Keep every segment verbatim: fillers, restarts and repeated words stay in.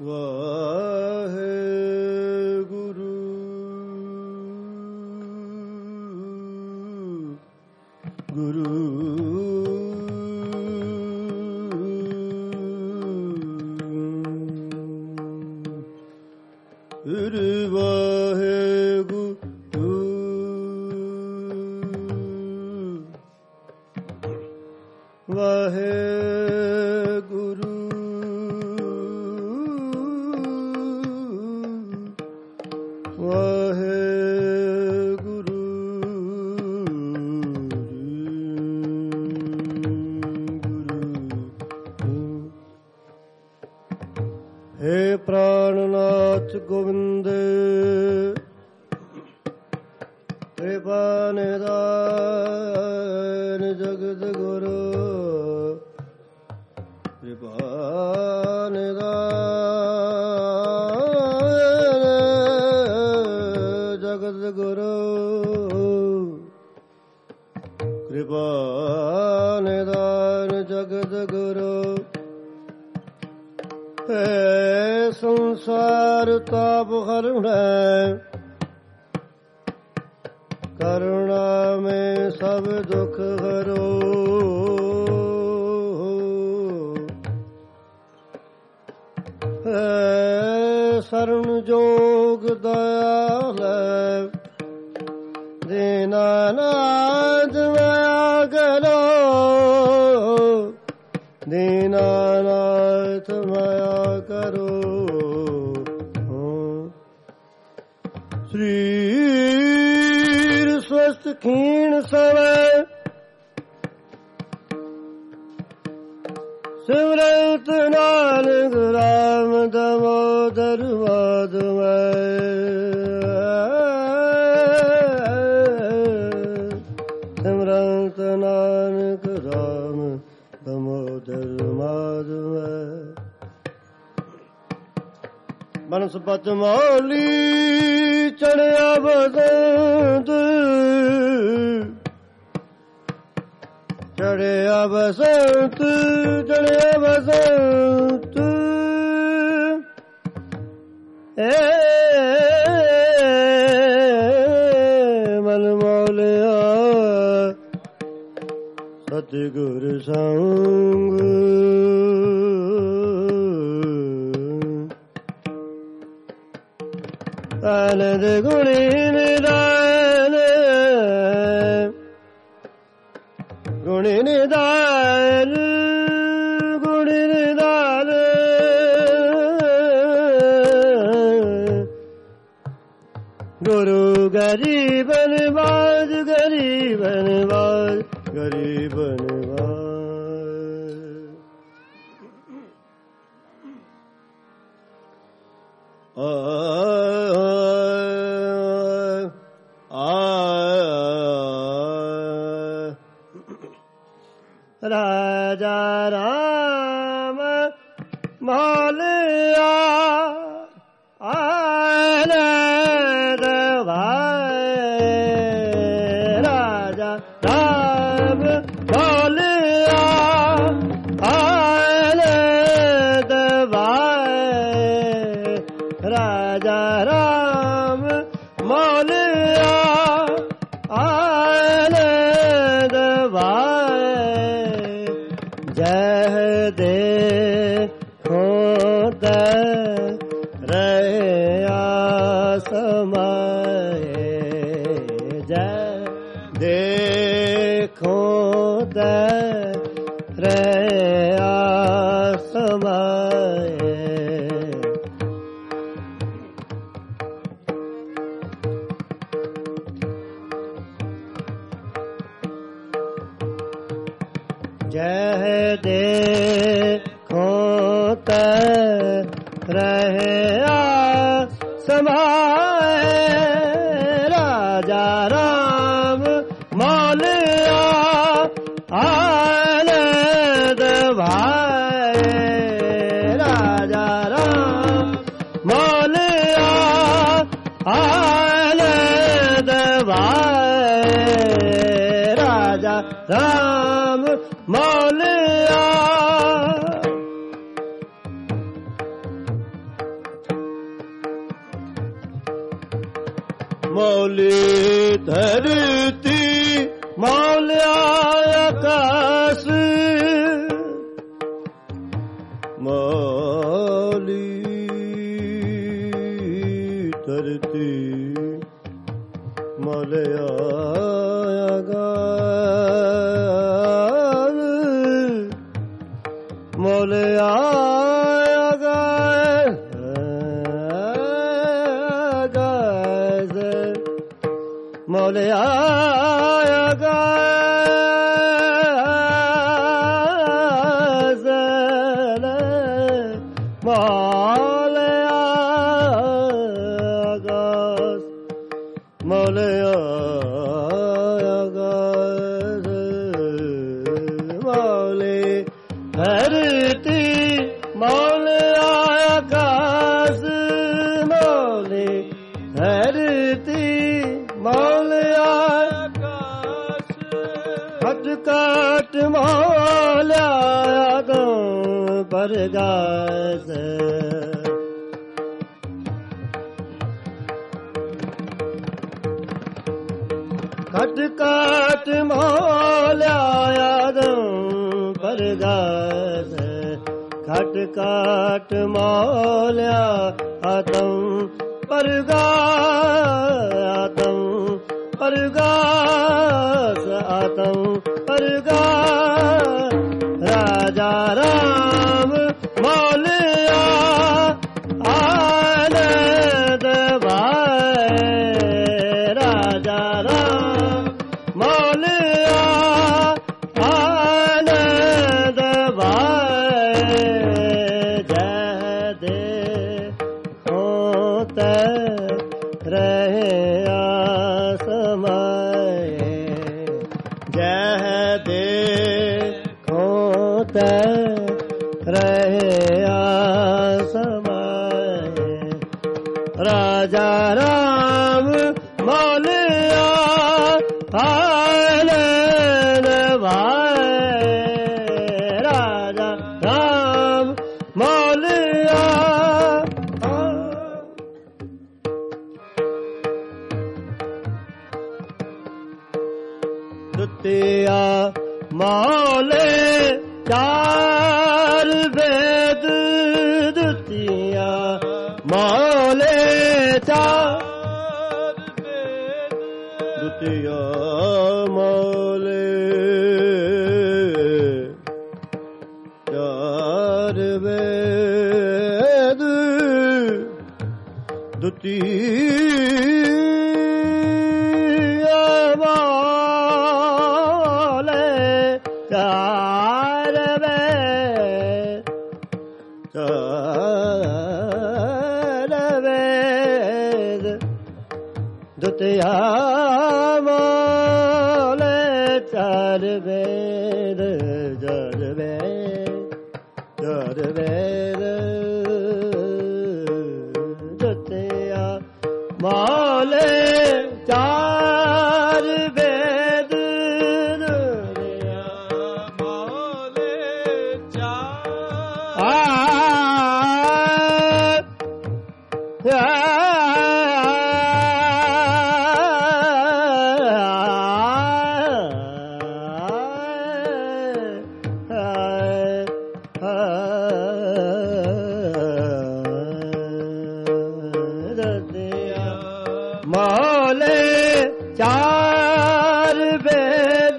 ਵਾਹਿਗੁਰੂ ਗੁਰੂ ਗੋਬਿੰਦ ਕਿਰਪਾ ਨਿਧਾਨ ਜਗਤ ਗੁਰੂ ਕਿਰਪਾ ਨਿਧਾਨ ਜਗਤ ਗੁਰੂ ਕਿਰਪਾ ਨਿਧਾਨ ਜਗਤ ਗੁਰੂ ਹੈ ਸੰਸਾਰ ਤਾਪ ਹਰਣਾ ਕਰੁਣਾ ਮੈਂ ਸਭ ਦੁਖ ਹਰੋ ਹੈ ਸਰਣ ਜੋਗ ਦਇਆਲ ਦੀਨਾਨਾਥ ਮਾਇਆ ਕਰੋ ਦੀਨਾਨਾਥ ਮਾਇਆ ਕਰੋ ਸਰੀਰ ਸਵਸਥ ਖੀਣ ਸਵੈ ਸਿਮਰਤ ਨਾਨਕ ਰਾਮ ਦਮੋਦਰ ਮਾਧਵੈ ਸਿਮਰਤ ਨਾਨਕ ਰਾਮ ਦਮੋਦਰ ਮਾਧਵੈ ਬਨਸਪਤ ਮੌਲੀ ਚੜਿਆ ਬਸੰਤ ਚੜਿਆ ਬਸੰਤ ਚੜਿਆ ਬਸੰਤ ਏ ਮਨ ਮੌਲਿਆ ਸਤਿਗੁਰ ਸੰਗ ਆਨੰਦ ਗੁਣੀ ਨਿਦਾਨ ਗੁਣੀ ਨਿਦਾਨ ਗੁਣੀ ਨਿਦਾਨ ਗੁਰੂ ਗਰੀਬ ਨਿਵਾਜ ਗਰੀਬ ਨਿਵਾਜ ਗਰੀਬ ਨਿਵਾਜ ਆ ਰਾਜਾ ਰਾਮ ਮੌਲਿਆ ਆਨੰਦ ਭਾਏ ਰਾਜਾ ਰਾਮ ਮੌਲਿਆ ਆਨੰਦ ਭਾਏ ਰਾਜਾ ਰਾਮ ਮੌਲਿਆ ਆਨੰਦ ਭਾਏ ਜਹ ਦੇਖੋ ਦਰ ਰਹਿਆ ਸਮਾਏ ਜਹ ਦੇਖੋ ਦਰ ਰਹਿਆ ਸਮਾਏ ਜਹ ਦੇਖੋ ਤੈ ਰਹਿਆ ਸਮਾਏ ਰਾਜਾ ਰਾਮ ਮੌਲਿਆ ਆਨੰਦ ਭਾਏ ਰਾਜਾ ਰਾਮ ਮੌਲਿਆ ਆਨੰਦ ਭਾਏ ਰਾਜਾ ਰਾਮ ਮੌਲਿਆ ਮੌਲੀ ਧਰਤੀ ਮੌਲਿਆ ਆਕਾਸ ਮੌਲੀ ਧਰਤੀ ਮੌਲਿਆ ਆਕਾਸ ਮੌਲਿਆ ਮੌਲਿਆ ਆਕਾਸ ਮੌਲਿਆ ਆਕਾਸ ਮੌਲਿਆ ਆਕਾਸ ਮੌਲੇ ਧਰਤੀ ਮੌਲਿਆ ਆਕਾਸ ਮੌਲੇ ਧਰਤੀ ਮੌਲਿਆ ਆਕਾਸ ਘਟ ਘਟ ਮੌਲਿਆ ਆਦਮ ਪਰਗਾਸ ਘਟ ਘਟ ਮੌਲਿਆ ਆਦਮ ਪਰਗਾਸ ਘਟ ਘਟ ਮੌਲਿਆ ਆਦਮ ਪਰਗਾਸ ਆਤਮ ਪਰਗਾਸ ਆਤਮ ਪਰਗਾਸ ਰਾਜਾ ਰਾਮ ਮੌਲਿਆ ਆਨੰਦ ਭਾਏ ਰਾਜਾ ਰਾਮ ਮੌਲਿਆ ਆਨੰਦ ਭਾਏ ਜਹ ਦੇ ਹੋ ਤੇ ਰਹੇ ਆਸਮਾਏ ਜਹ ਦੇਖੋ ਤੇ ਰਹੇ ਆਸਮਾਏ ਰਾਜਾ ਰਾਮ ਮੌਲਿਆ ਆਨੰਦ ਭਾਏ ਰਾਜਾ ਰਾਮ ਮੌਲਿਆ ਦੁਤੀਆ ਮੌਲੇ ਚਾਰ ਵੇਦ ਦੁਤੀਆ ਮੌਲੇ ਚਾਰ ਵੇਦ ਦੁਤੀਆ ਮੌਲੇ ਚਾਰ ਵੇਦ ਦੁਤੀਆ ਮੌਲੇ ਚਾਰ ਵੇਦ ਚਾਰ ਵੇਦ ਦੁਤੀਆ ਮੌਲੇ ਚਾਰ ਵੇਦ ਚਾਰ ਵੇਦ ਚਾਰ ਵੇਦ ਦੁਤੀਆ ਮੌਲੇ ਚਾਰ ਵੇਦ ਦੁਤੀਆ ਮੌਲੇ ਚਾਰ ਆ ਮੌਲੇ ਚਾਰ ਵੇਦ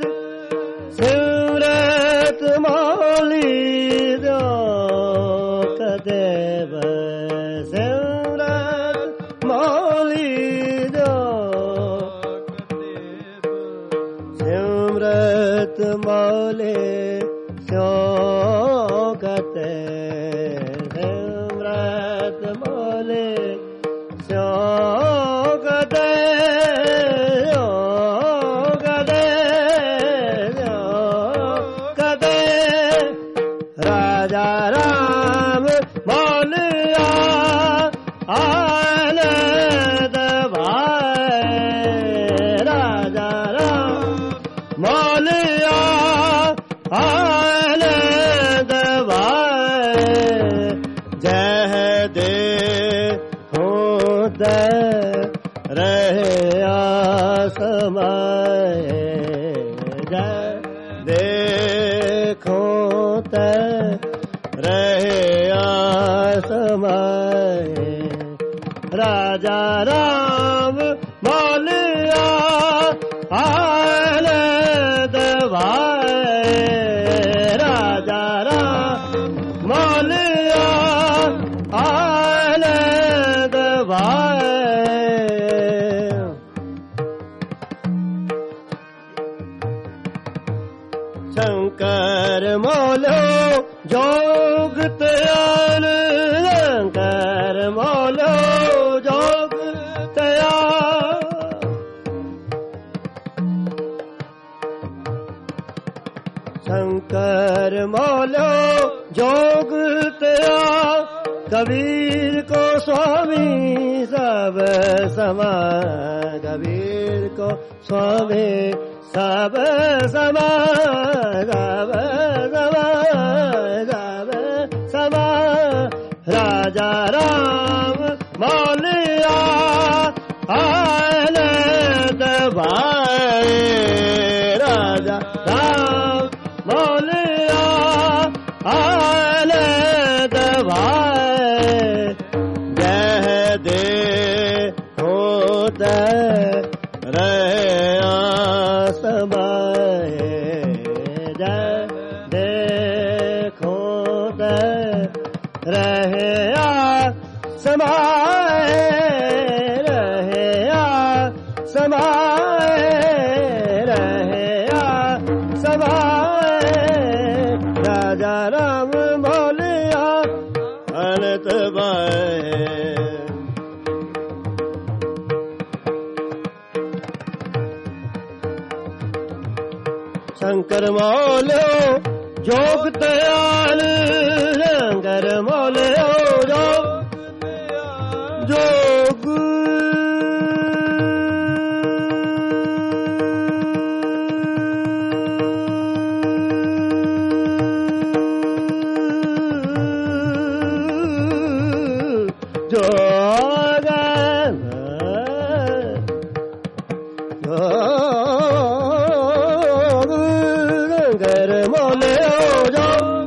ਸਿਮਰਤ ਮੌਲੀ ਦੋ ਕਦੇ ਸਿਮਰਤ ਮੌਲੀ ਦੋ ਸਿਮਰਤ ਮੌਲੇ ਸਿਉ ਕਤੇ ਸਿਮਰਤ ਮੌਲੇ ਸਿਉ ਕਤੇ ਰਾਜਾ ਰਾਮ ਮੌਲਿਆ ਆਨੰਦ ਭਾਏ ਰਾਜਾ ਰਾਮ ਮੌਲਿਆ ਆਨੰਦ ਭਾਏ ਜਹ ਦੇ ਹੋ ਤੇ ਰਹੇ देखो ते रहे आसमाए राजा राम मौलिया आले दवाए राजा राम मौलिया आले दवाए शंकर मौलो जोग तयाल शंकर मौलो जोग तयाल शंकर मौलो जोग तयाल कबीर को स्वामी सब समा कबीर को स्वामी सब समा सब समा सब समा राजा राम मौलिया आले दवाए राजा राम मौलिया आले दवाए जह दे होता रहे आसमाए जय देखो दे रहे आसमाए रहे आसमाए रहे आसमाए राजा राम मौलिया अनंत बाए शंकर मौलो जोग तयाल शंकर मौलो जोग जोग जोग शंकर मौलो जोग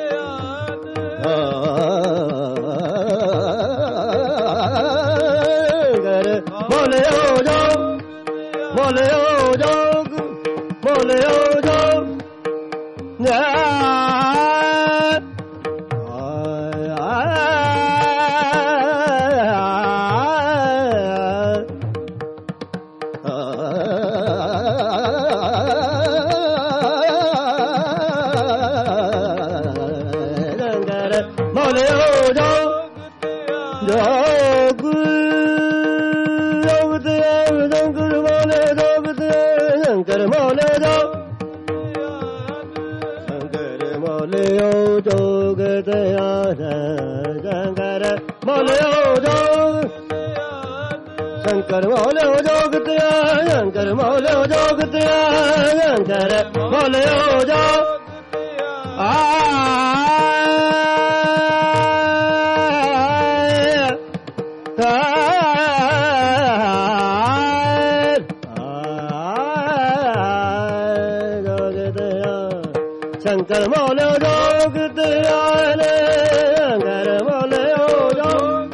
मौलो जोग मौलो जोग मौलो जोग मौलो जोग जोग जोग शंकर मौलो जोग शंकर मौलो जोग शंकर मौलो जोग दयाल शंकर मौलो जोग शंकर मौलो जोग दयाल शंकर मौलो जोग दयाल शंकर मौलो जोग आ शंकर मौलो जोग दयाल शंकर मौलो जोग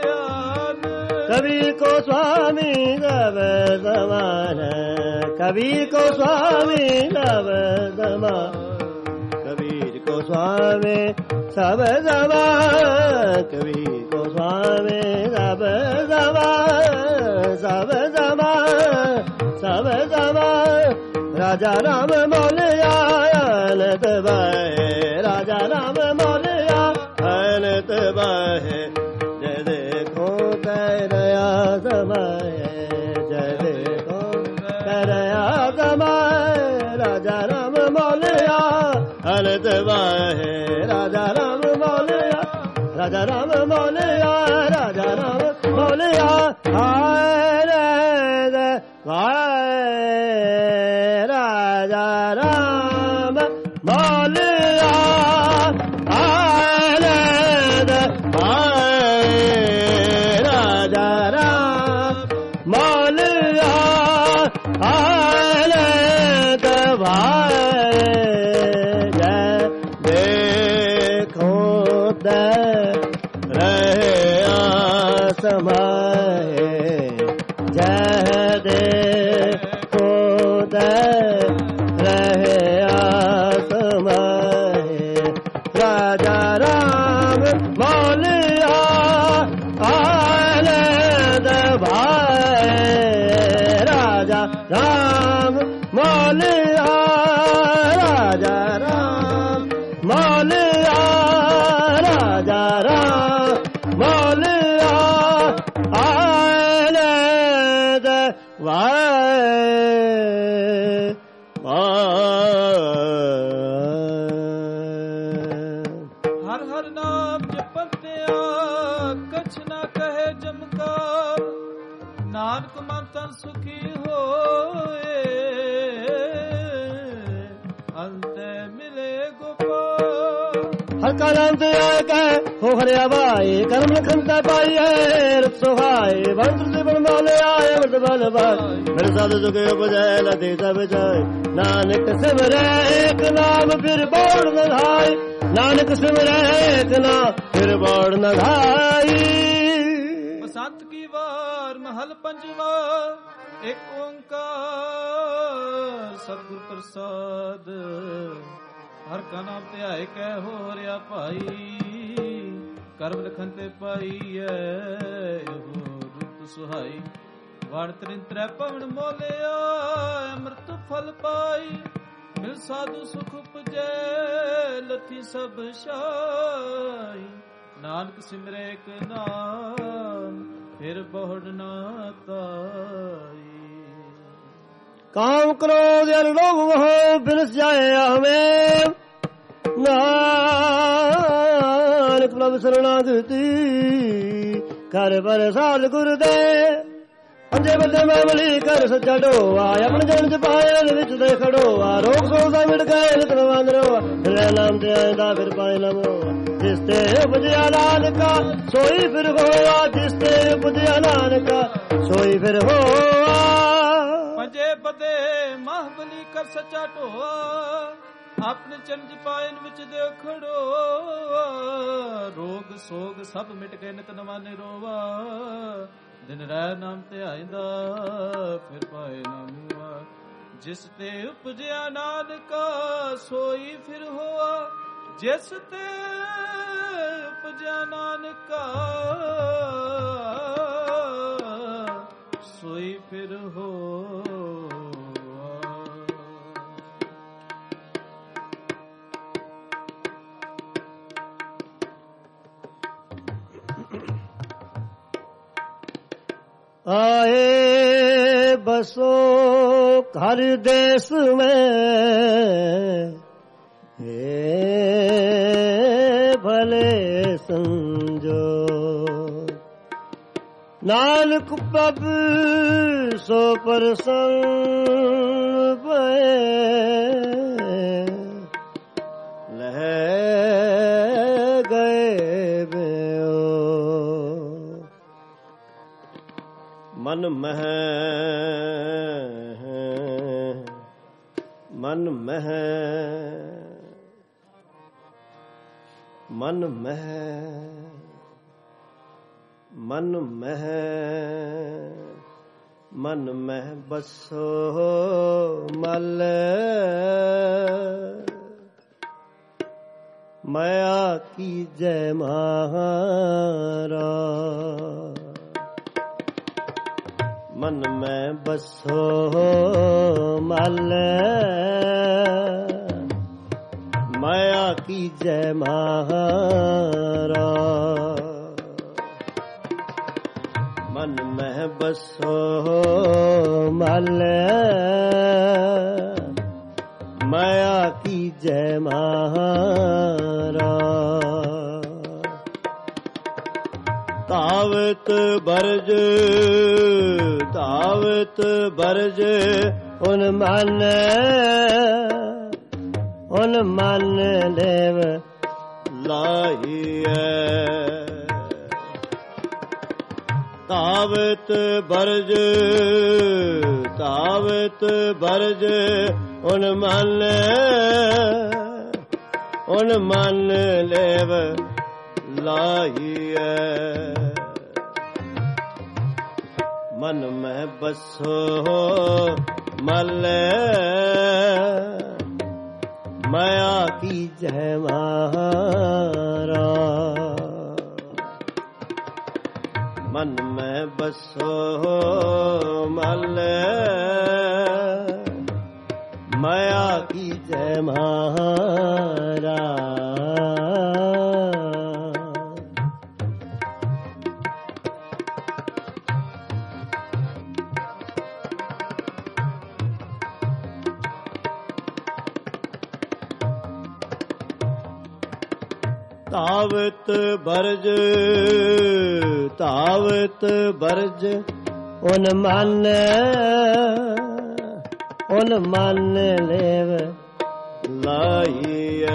कबीर को स्वामी सब समान कबीर को स्वामी सब समान कबीर को स्वामी सब समान कबीर को स्वामी सब समान सब समान सब समान राजा राम मौलिया अनंत बाहे राजा राम मौलिया अनंत बाहे जय देखो करया समाए जय देखो करया समाए राजा राम मौलिया अनंत बाहे राजा राम मौलिया राजा राम मौलिया राजा राम मौलिया अनंत बाहे राजा राम मौलिया आनंद बाहे राजा राम मौलिया आनंद भाए जय देखो दे रहे आसमाए जय देखो दे रहे आसमाए राजा राम मौलिया आने दे भाए राजा राम मौलिया राजा राम मौलिया राजा राम मौलिया आने दे भाए हर हर नाम जपत्या कछ ना कहे जमकार नानक मन तन सुखी होए अंत मिले गोपाल हर का नाम ते आए कह हो हरिया भाई कर्म लखनता पाई है रुख सुहाई बंद से बन मौले आए मत बल भाई मेरे साथ जुगे बजाय लते सब जाए नानक सिमरे एक नाम फिर बोल न धाई नानक सिमरे एक नाम फिर बोल न धाई बसंत की वार महल पंजवा एक ओंकार सतगुर प्रसाद हर का नाम ते आए कह हो रिया भाई ਕਰਮ ਲਖਨ ਤੇ ਪਾਈ ਐ ਰੁੱਤ ਸੁਹਾਈ ਵਣ ਤ੍ਰਿਨ ਤ੍ਰੈ ਪਵਨ ਮੋਲਿਆ ਅੰਮ੍ਰਿਤ ਫਲ ਪਾਈ ਮਿਲ ਸਾਧੂ ਸੁਖ ਉਪਜੈ ਲਥੀ ਸਭ ਛਾਈ ਨਾਨਕ ਸਿਮਰੇ ਇੱਕ ਨਾਮ ਫਿਰ ਬਹੁੜ ਨਾ ਤਾਈ काम क्रोध और लोभ मोह बिनस जाए हमें नानक प्रभ शरणागति कर प्रसाद गुरुदे अंजे बदे मैं मली कर सच्चा डोआ अपने जन च पाए विच दे खड़ोआ रोग सोग दा मिट गए नित वांदरोआ फिर नाम ते आंदा फिर पाए नमो जिस ते उपजया नानका सोई फिर होआ जिस ते उपजया नानका सोई फिर होआ पंजे बदे महाबली कर सच्चा ढोआ अपने चंद पायन विच दे खड़ो रोग सोग सब मिट गए नित नवाने रोवा दिन रह नाम ते आइंदा फिर पाए नामुआ जिस ते उपजया नानका सोई फिर होआ जिस ते उपजया नानका सोई फिर हो आए बसो हर देश में हे भले समझो नानक प्रभ सो प्रसन्न भये लह गए बेओ मन मह मन मह मन मह मन मह मन मह बसो मल माया की जय महारा मन में बसो मल माया की जय महारा मन में बसो मल माया की जय महारा तावत बरज तावत बरज उन मन उन मन देव लाहिए ਤਾਵਤ ਬਰਜ ਤਾਵਤ ਬਰਜ ਉਨ ਮਨ ਉਨ ਮਨ ਲੇਵ ਲਾਹੀਐ ਮਨ ਮੈਂ ਬਸੋ ਮਲ ਮਾਇਆ ਕੀ ਜੈ ਮਾਰਾ ਮਨ ਮੈਂ ਬਸੋ ਮਲ ਮਾਇਆ ਕੀ ਜੈ ਮਾਰਾ ਤਾਵਤ ਬਰਜ ਤਾਵਤ ਬਰਜ ਉਨ ਮਨ ਉਨ ਮਨ ਲੇਵ ਲਾਈਐ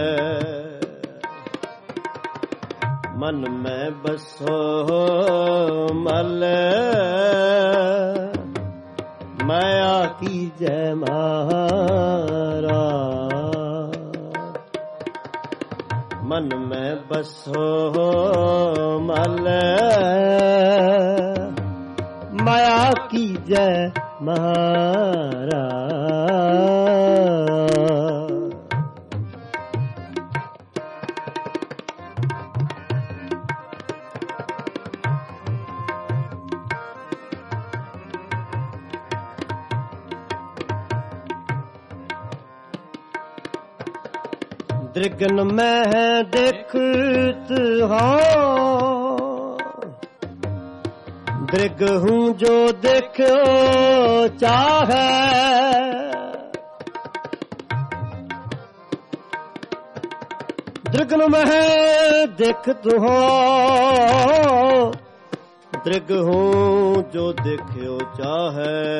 ਮਨ ਮੈਂ ਬਸੋ ਮਲ ਮਾਇਆ ਕੀ ਜੈ ਮਾਰਾ ਮਨ ਮੈਂ ਬਸੋ ਮਲ ਮਾਇਆ ਕੀ ਜੈ ਮਹਾਰਾ ਦ੍ਰਿਗਨ ਮੈਂ ਦੇਖਤ ਹਾਂ ਦ੍ਰਿਗ ਹੂੰ ਜੋ ਦੇਖਿਓ ਚਾਹੈ ਦ੍ਰਿਗਨ ਮੈਂ ਦੇਖਤ ਹਾਂ ਦ੍ਰਿਗ ਹੂੰ ਜੋ ਦੇਖਿਓ ਚਾਹੈ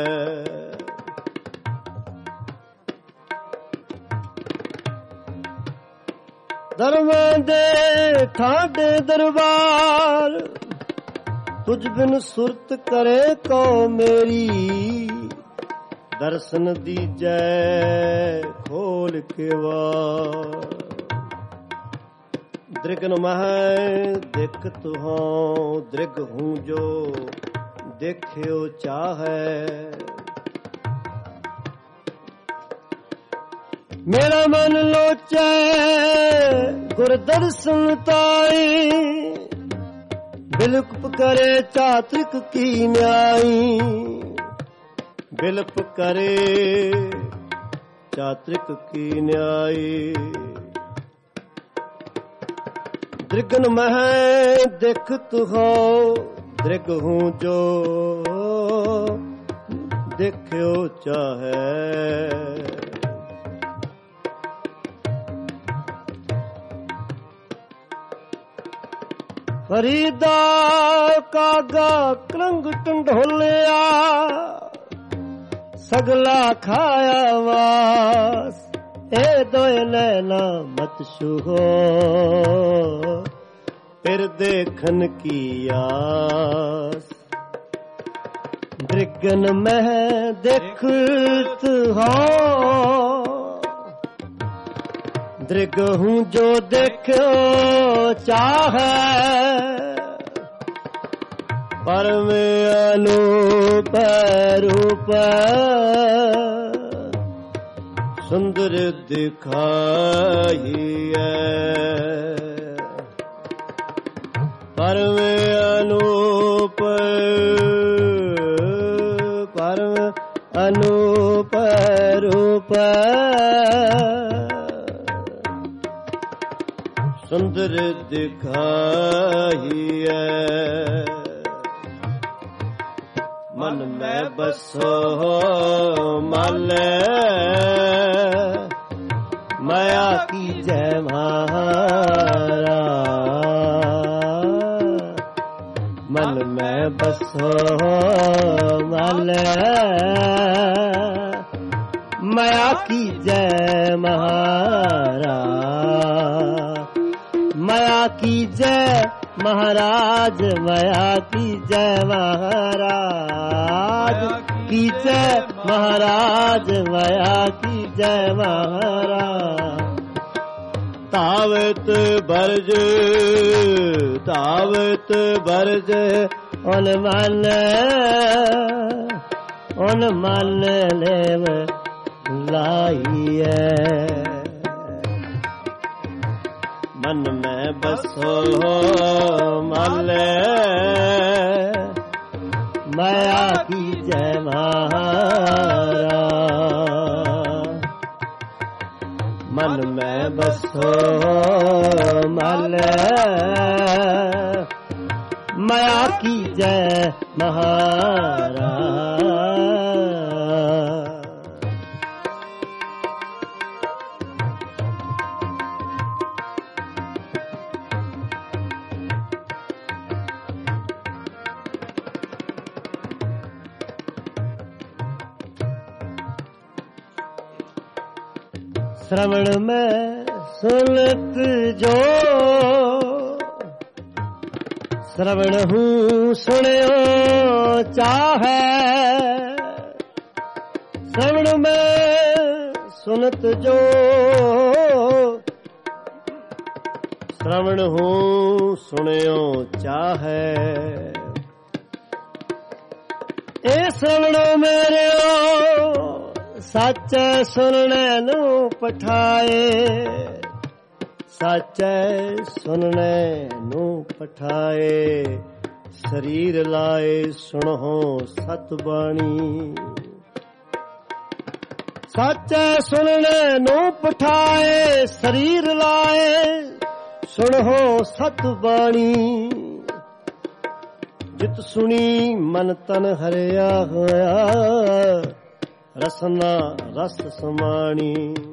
ਧਰਮ ਦੇ ਠਾਡੇ ਦਰਬਾਰ ਤੁਝ ਬਿਨ ਸੁਰਤ ਕਰੇ ਕੋ ਮੇਰੀ ਦਰਸ਼ਨ ਦੀਜੈ ਖੋਲ ਕੇ ਵਾਰ ਦ੍ਰਿਗਨ ਮਹਿ ਦੇਖਤ ਹਾਂ ਦ੍ਰਿਗ ਹੂੰ ਜੋ ਦੇਖਿਓ ਚਾਹੈ ਮੇਰਾ ਮਨ ਲੋਚੈ ਗੁਰ ਦਰਸ਼ਨ ਤਾਈ ਬਿਲਪ ਕਰੇ ਚਾਤ੍ਰਿਕ ਕੀ ਨਿਆਈ ਬਿਲਪ ਕਰੇ ਚਾਤ੍ਰਿਕ ਕੀ ਨਿਆਈ ਦ੍ਰਿਗਨ ਮਹਿ ਦੇਖਤ ਹੋ ਦ੍ਰਿਗ ਹੂੰ ਜੋ ਦੇਖਿਓ ਚਾਹੈ ਫਰੀਦਾ ਕਾਗਾ ਕਲੰਗ ਟੰਡੋਲਿਆ ਸਗਲਾ ਖਾਇਆ ਵਾਸ ਇਹ ਦੋਏ ਨੈਣਾ ਮਤ ਛੂਹੋ ਫਿਰ ਦੇਖਣ ਕੀ ਆਸ ਦ੍ਰਿਗਨ ਮਹਿ ਦੇਖਤ ਹਾਂ ਦ੍ਰਿਗ ਹੂੰ ਜੋ ਦੇਖਿਓ ਚਾਹੈ ਪਰਮ ਅਨੂਪ ਰੂਪ ਸੁੰਦਰ ਦਿਖਾਈਐ ਪਰਮ ਅਨੂਪ ਪਰਮ ਅਨੂਪ ਰੂਪ ਸੁੰਦਰ ਦਿਖਾਈਐ ਮਨ ਮੈਂ ਬਸੋ ਮਲ ਮਾਇਆ ਕੀ ਜੈ ਮਾਰਾ ਮਨ ਮੈਂ ਬਸੋ ਮਲ ਮਾਇਆ ਕੀ ਜੈ ਮਹਾਰਾ ਮਾਇਆ ਕੀ ਜੈ महाराज माया की जय महाराज की जय महाराज माया की जय महाराज तावत बरज तावत बरज उन मन उन मन लेव लाइए मन में बसो मल माया की जय महाराज मन में बसो मल माया की जय महाराज श्रवण में सुनत जो श्रवण हूँ सुनियो चाहे श्रवण में सुनत जो श्रवण हूँ सुनियो चाहे ए श्रवणो मेरे सच सुनने नू पठाए सच सुनने नू पठाए शरीर लाए सुनहो सतबाणी सच सुनने नू पठाए शरीर लाए सुनहो सतबाणी जित सुनी मन तन हरिया होया रसना रस समाणी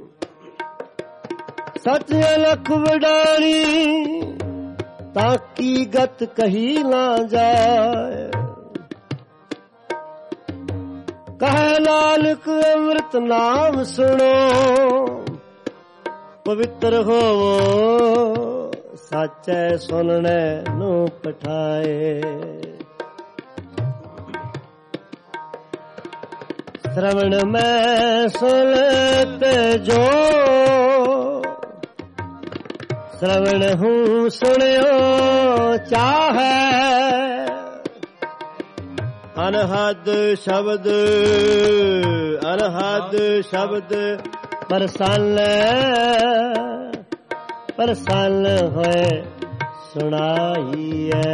सच लख वडाणी ताकी गत कही ना जाए कहे नानक अमृत नाम सुनो पवित्र होवो सच सुनने नू पठाए श्रवण में सुनत जो श्रवण हूँ सुनियो चाहे अनहद शब्द अनहद शब्द प्रसन्न प्रसन्न होए सुनाइए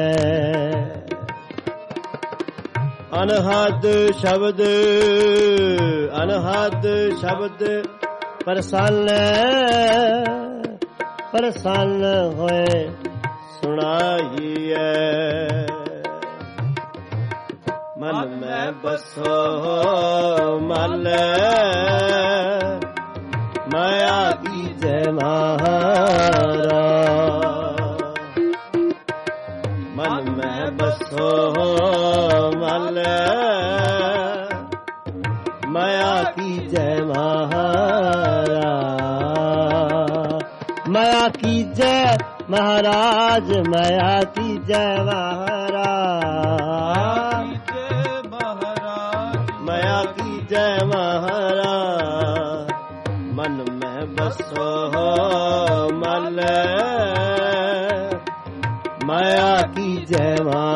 अनहद शब्द अनहद शब्द प्रसन्न प्रसन्न होए सुनाइए मन में बसो मल माया की जय महाराज मन में बसो मल माया की जय महाराज माया की जय महाराज माया की जय महाराज माया की जय महाराज मन में बसो मल माया की जय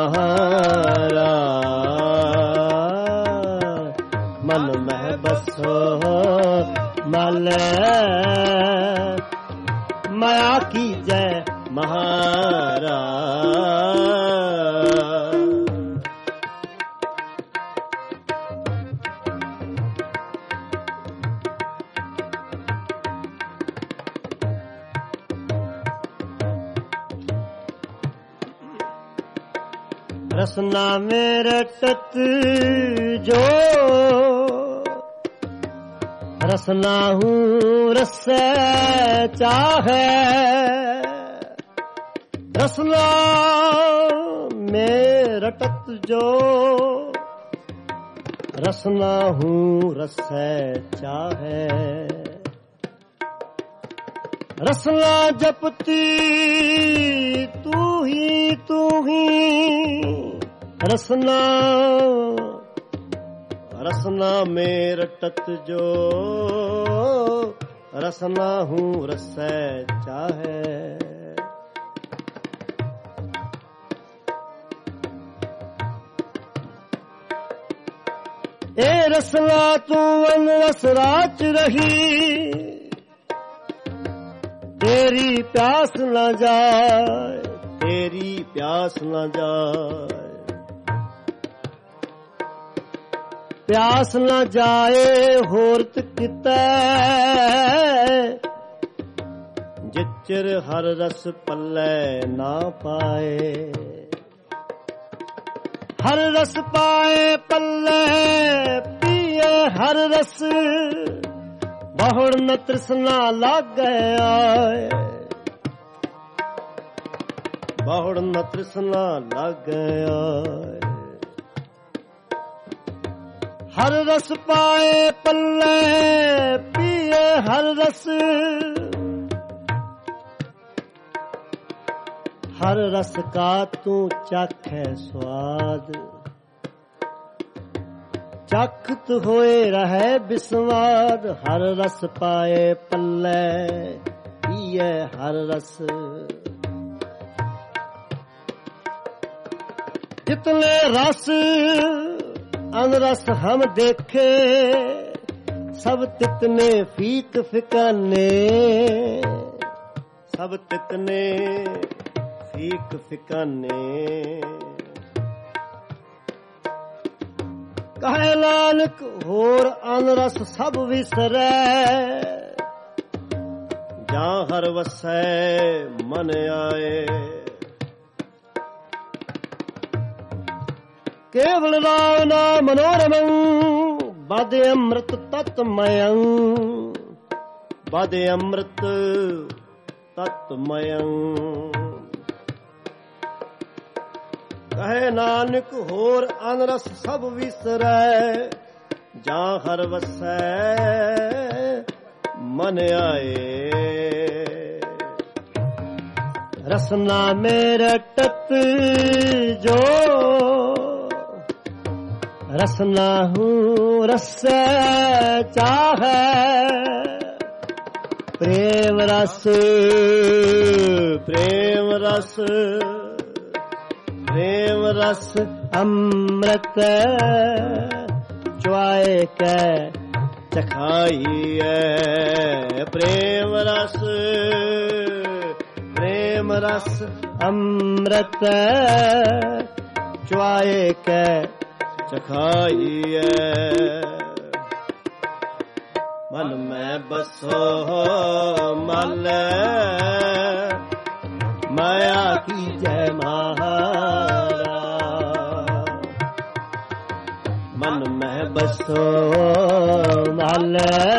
महाराज मन में बसो मल माया की जय महाराज रसना में रटत जो रसना हूँ रस चाहे रसना में रटत जो रसना हूँ रस चाहे ਰਸਨਾ ਜਪਤੀ ਤੂੰ ਹੀ ਤੂੰ ਹੀ ਰਸਨਾ ਰਸਨਾ ਮੇਂ ਰਟਤ ਜੋ ਰਸਨਾ ਹੂੰ ਰਸੈ ਚਾਹੈ। ਏ ਰਸਨਾ ਤੂੰ ਅਨ ਰਸ ਰਾਚ ਰਹੀ ਤੇਰੀ ਪਿਆਸ ਨਾ ਜਾਏ ਤੇਰੀ ਪਿਆਸ ਨਾ ਜਾਏ ਪਿਆਸ ਨਾ ਜਾਏ ਹੋਰਤ ਕਿਤੈ ਜਿਚਰ ਹਰ ਰਸ ਪੱਲੇ ਨਾ ਪਾਏ। ਹਰ ਰਸ ਪਾਏ ਪੱਲੇ ਪੀਏ ਹਰ ਰਸ ਬਹੁੜ ਨ ਤ੍ਰਿਸ਼ਨਾ ਲਾਗੈ ਆਏ ਬਹੁੜ ਨ ਤ੍ਰਿਸ਼ਨਾ ਲਾਗੈ ਆਏ। ਹਰ ਰਸ ਪਾਏ ਪੱਲੇ ਪੀਏ ਹਰ ਰਸ ਹਰ ਰਸ ਕਾ ਤੂੰ ਚਾਖੈ ਸਵਾਦ ਚਖਤ ਹੋਏ ਰਹੈ ਬਿਸਵਾਦ। ਹਰ ਰਸ ਪਾਏ ਪੱਲੇ ਪੀਏ ਹਰ ਰਸ ਜਿਤਨੇ ਰਸ ਅਨਰਸ ਹਮ ਦੇਖੇ ਸਭ ਤਿਤਨੇ ਫੀਕ ਫਿਕਾਨੇ ਸਭ ਤਿਤਨੇ ਫੀਕ ਫਿਕਾਨੇ। ਕਹੇ ਨਾਨਕ ਹੋਰ ਅਨਰਸ ਸਭ ਵਿਸਰੈ ਜਾਂ ਹਰ ਵਸੈ ਮਨ ਆਏ। ਕੇਵਲ ਰਾਮ ਨਾਮ ਮਨੋਰਮੰ ਬਦ ਅੰਮ੍ਰਿਤ ਤਤਮਯੰ ਬਦ ਅੰਮ੍ਰਿਤ ਤਤਮਯੰ। ਕਹੇ ਨਾਨਕ ਹੋਰ ਅਨਰਸ ਸਭ ਵਿਸਰੈ ਜਾਂ ਹਰ ਵਸੈ ਮਨ ਆਏ। ਰਸਨਾ ਮੇਰਾ ਟਤ ਜੋ ਰਸਨਾ ਹੂੰ ਰਸੈ ਚਾਹੈ। ਪ੍ਰੇਮ ਰਸ ਪ੍ਰੇਮ ਰਸ ਪ੍ਰੇਮ ਰਸ ਅੰਮ੍ਰਿਤ ਚੁਆਏ ਕੈ ਚਖਾਈਐ। ਪ੍ਰੇਮ ਰਸ ਪ੍ਰੇਮ ਰਸ ਅੰਮ੍ਰਿਤ ਚੁਆਏ ਕੈ ਚਖਾਈਐ। ਮਨ ਮੈਂ ਬਸੋ ਮਲ ਮਾਇਆ ਕੀ ਜੈ ਮਹਾਰਾ। ਮਨ ਮੈਂ ਬਸੋ ਮਲ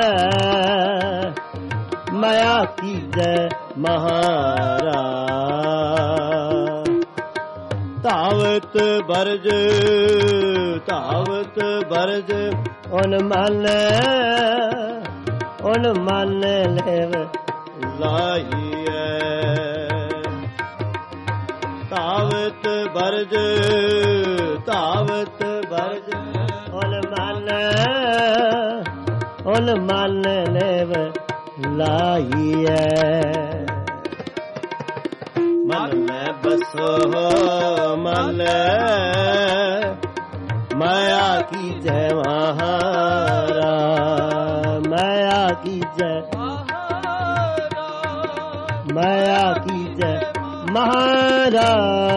ਮਾਇਆ ਕੀ ਜੈ ਮਹਾਰਾ। ਧਾਵਤ ਬਰਜ ਧਾਵਤ ਬਰਜ ਓਨ ਮਨ ਓਨ ਮਨ ਲੇਵ ਲਾਈਐ। ਧਾਵਤ ਬਰਜ ਧਾਵਤ ਬਰਜ ਓਨ ਮਨ ਓਨ ਮਨ ਲੇਵ ਲਾਈਐ। ਮਨ ਮੈਂ ਬਸੋ ਮਲ ਮਾਇਆ ਕੀ ਜੈ ਮਹਾਰਾ। ਮਾਇਆ ਕੀ ਜੈ ਮਾਇਆ ਕੀ ਜੈ ਮਹਾਰਾ।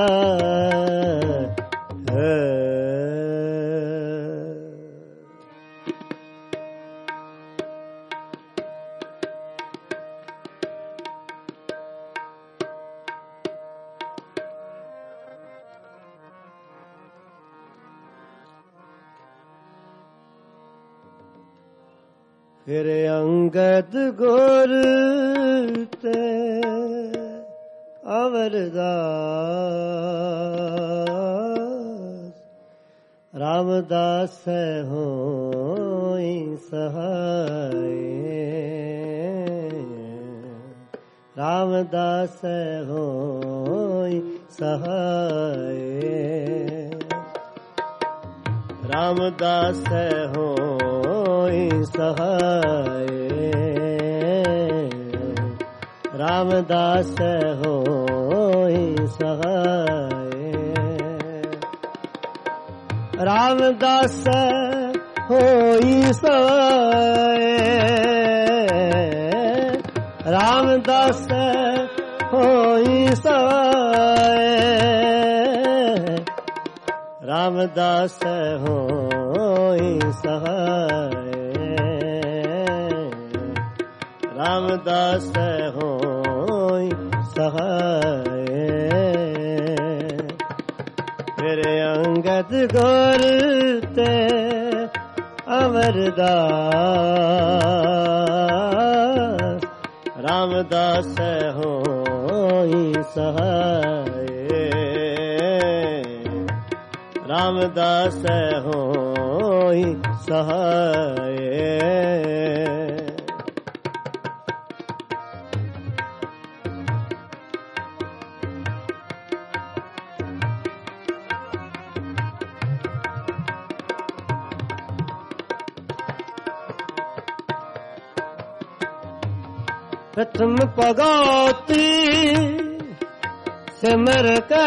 ਫਿਰ ਅੰਗਦ ਗੁਰ ਤੇ ਅਵਰਦਾਸ ਰਾਮਦਾਸ ਹੋਈ ਸਹਾਏ। ਰਾਮਦਾਸ ਹੋਈ ਸਹਾਏ। ਰਾਮਦਾਸ ਹੋਈ ਸਹਾਏ। ਰਾਮਦਾਸ ਹੋਈ ਸਹਾਏ। ਰਾਮਦਾਸ ਹੋਈ ਸਹਾਏ। ਰਾਮਦਾਸ ਹੋਈ ਸਹਾਏ। ਰਾਮਦਾਸ ਹੋਈ ਸਹਾਏ। ਰਾਮਦਾਸ ਹੋਈ ਸਹਾਏ। ਫਿਰ ਅੰਗਦ ਗੁਰ ਤੇ ਅਮਰਦਾਸ ਰਾਮਦਾਸ ਹੋਈ ਸਹਾਏ। ਰਾਮਦਾਸ ਹੋਈ ਸਹਾਏ। प्रथम पगौती सिमर के।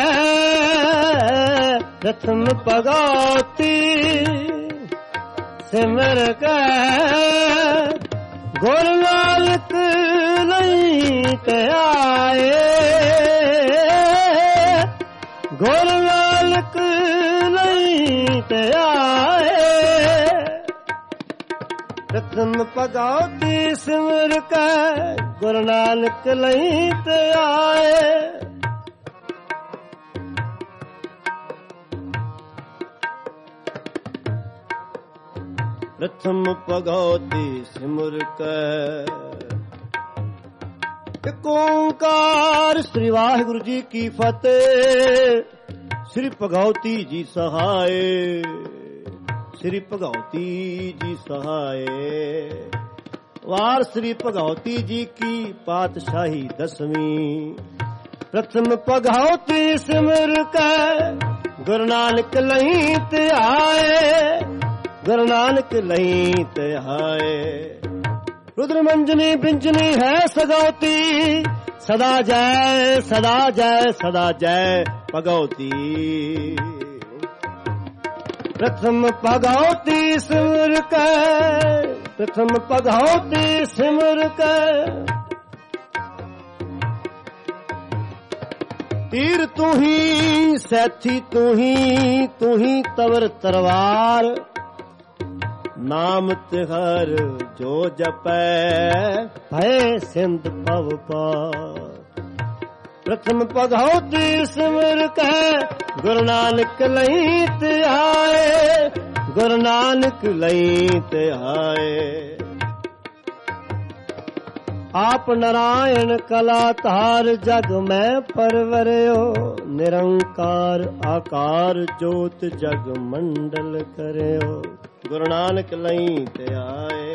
प्रथम पगौती सिमर के। गुरु नानक नहीं ते आए। गुरु नानक नहीं ते आए। प्रथम पगौती सिमर के गुरु नानक लई ते आए। प्रथम पगौती सिमर के एक ओंकार। श्री वाहिगुरु जी की फतेह। श्री भगवती जी सहाय। श्री भगवती जी सहाय। वार श्री भगवती जी की पातशाही दसवीं। प्रथम भगवती सिमर के गुरु नानक लई ते आए। गुरु नानक लई ते आए। रुद्र मंजनी बिंजनी है सगौती। सदा जय सदा जय सदा जय भगवती। प्रथम भगवती सिमर के। प्रथम भगवती सिमर के। तीर तू ही सैथी तू ही तू ही तवर तरवार। नाम तिहर जो जपै भय सिंध पव पार। प्रथम भगवती सिमर के गुरु नानक लई ते आए। गुरु नानक लई ते आए। आप नारायण कलाधार जग में परवरियो। निरंकार आकार जोत जग मंडल करियो। गुरु नानक लई ते आए।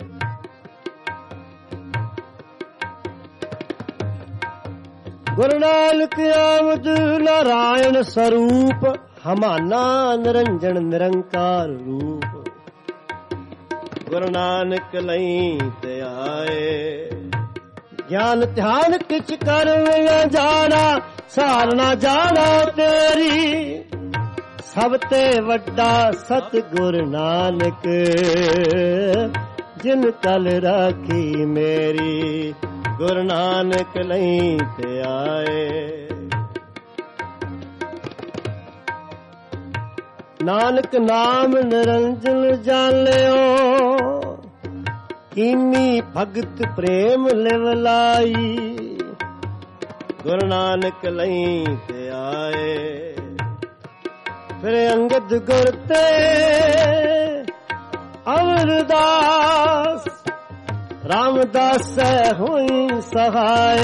गुरु नानक आमद नारायण स्वरूप। हमाना निरंजन निरंकार रूप। गुरु नानक लई ते आए। ज्ञान ध्यान किछ कर न जाना। सार ना जाना तेरी। सब ते वड्डा सतगुरु नानक। जिन कल राखी मेरी। गुरु नानक लई ते आए। नानक नाम निरंजन जानियो। कीनी भगत प्रेम लिवलाई। गुरु नानक लई ते आए। फिर अंगद गुर ते अमरदास। रामदास होई सहाय।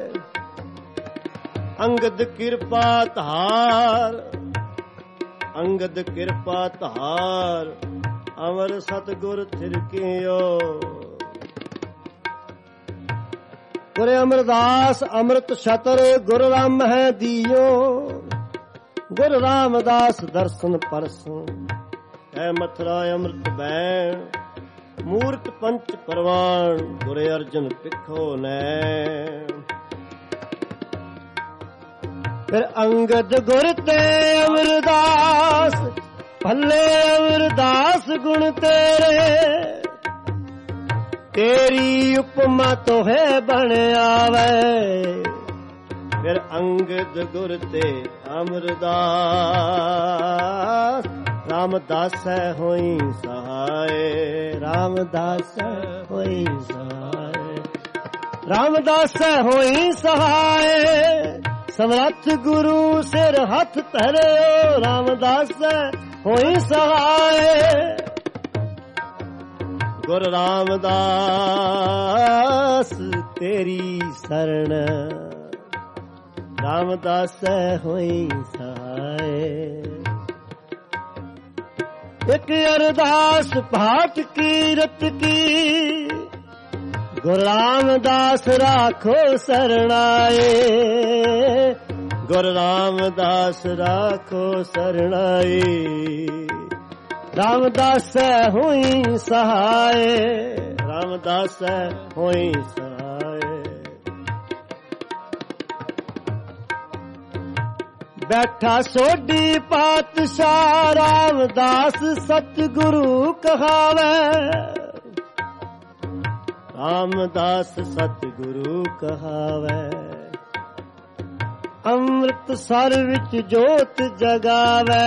अंगद कृपा धार। अंगद कृपा धार। अमर सतगुर थिरकियो। ਗੁਰ ਅਮਰਦਾਸ ਅੰਮ੍ਰਿਤ ਛਤਰ ਗੁਰ ਰਾਮ ਹੈ ਦੀਓ। ਗੁਰ ਰਾਮਦਾਸ ਦਰਸ਼ਨ ਪਰਸੋਂ ਐ ਮਥੁਰਾ ਅੰਮ੍ਰਿਤ ਬੈਣ। ਮੂਰਤ ਪੰਚ ਪਰਵਾਨ ਗੁਰ ਅਰਜਨ ਪਿੱਖੋ ਨੈਣ। ਫਿਰ ਅੰਗਦ ਗੁਰ ਤੇ ਅਮਰਦਾਸ ਭੱਲੇ ਅਮਰਦਾਸ ਗੁਣ ਤੇਰੇ। ਤੇਰੀ ਉਪਮਾ ਤੋਹੇ ਬਣ ਆਵੇ। ਫਿਰ ਅੰਗਦ ਗੁਰ ਤੇ ਅਮਰਦਾਸ ਰਾਮਦਾਸੈ ਹੋਈ ਸਹਾਏ। ਰਾਮਦਾਸੈ ਹੋਈ ਸਹਾਏ। ਰਾਮਦਾਸੈ ਹੋਈ ਸਹਾਏ। ਸਮਰੱਥ ਗੁਰੂ ਸਿਰ ਹੱਥ ਧਰਿਓ। ਰਾਮਦਾਸੈ ਹੋਈ ਸਹਾਏ। ਗੁਰ ਰਾਮਦਾਸ ਤੇਰੀ ਸਰਣ। ਰਾਮਦਾਸੈ ਹੋਈ ਸਹਾਏ। ਇੱਕ ਅਰਦਾਸ ਪਾਠ ਕੀਰਤ ਕੀ। ਗੁਰ ਰਾਮਦਾਸ ਰਾਖੋ ਸਰਣਾਏ। ਗੁਰ ਰਾਮਦਾਸ ਰਾਖੋ ਸਰਣਾਏ। ਰਾਮਦਾਸੈ ਹੋਈ ਸਹਾਏ। ਰਾਮਦਾਸੈ ਹੋਈ ਸਹਾਏ। ਬੈਠਾ ਸੋਢੀ ਪਾਤਸ਼ਾਹ ਰਾਮਦਾਸ ਸਤਿਗੁਰੂ ਕਹਾਵੇ। ਰਾਮਦਾਸ ਸਤਿਗੁਰੂ ਕਹਾਵੇ। ਅੰਮ੍ਰਿਤਸਰ ਵਿੱਚ ਜੋਤ ਜਗਾਵੇ।